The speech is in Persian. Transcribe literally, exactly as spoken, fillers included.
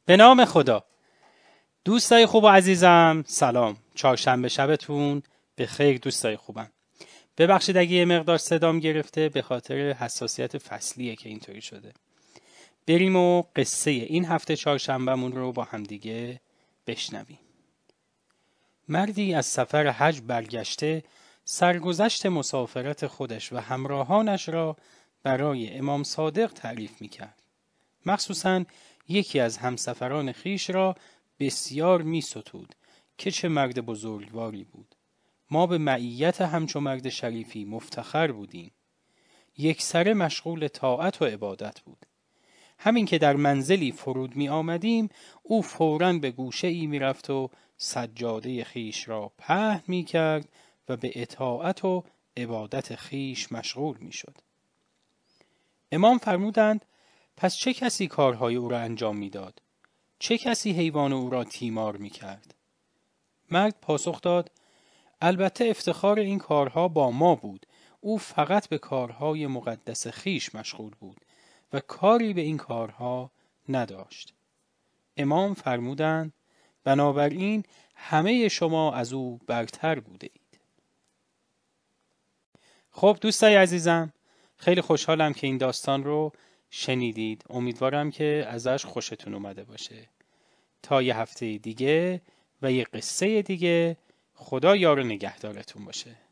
به نام خدا. دوستای خوب و عزیزم سلام. چهارشنبه شبتون به خیر دوستای خوبم. ببخشید اگه یه مقدار صدام گرفته، به خاطر حساسیت فصلیه که اینطوری شده. بریم و قصه این هفته چهارشنبهمون رو با همدیگه بشنویم. مردی از سفر حج برگشته سرگذشت مسافرت خودش و همراهانش را برای امام صادق تعریف می‌کرد. مخصوصاً یکی از همسفران خیش را بسیار می ستود که چه مرد بزرگواری بود. ما به معیت همچو مرد شریفی مفتخر بودیم. یک سره مشغول طاعت و عبادت بود. همین که در منزلی فرود می آمدیم، او فوراً به گوشه ای می رفت و سجاده خیش را پهن می کرد و به اطاعت و عبادت خیش مشغول می شد. امام فرمودند: پس چه کسی کارهای او را انجام می داد؟ چه کسی حیوان او را تیمار می کرد؟ مرد پاسخ داد: البته افتخار این کارها با ما بود. او فقط به کارهای مقدس خیش مشغول بود و کاری به این کارها نداشت. امام فرمودند: بنابراین همه شما از او برتر بوده اید. خب دوستای عزیزم، خیلی خوشحالم که این داستان رو شنیدید. امیدوارم که ازش خوشتون اومده باشه. تا یه هفته دیگه و یه قصه دیگه، خدا یار و نگهدارتون باشه.